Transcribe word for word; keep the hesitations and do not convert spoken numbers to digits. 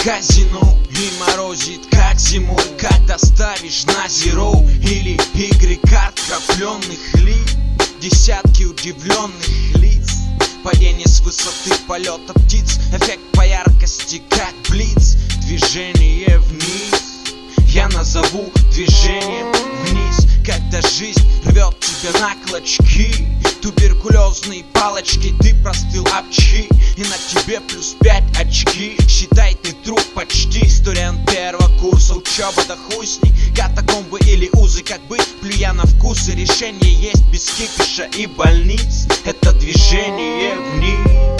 казино и морозит как зимой, когда ставишь на зеро или игры карт крапленных лиц. Десятки удивленных лиц, падение с высоты полета птиц, эффект по яркости как блиц. Движение вниз я назову движением вниз, когда жизнь рвет тебя на клочки. Туберкулезные палочки, ты простыл обчи, и на тебе плюс пять очки. Считай, ты труп почти. Студент первого курса, учеба да хуй с ней. Катакомбы или узы, как быть, плюя на вкус. И решение есть без кипиша и больниц. Это движение вниз.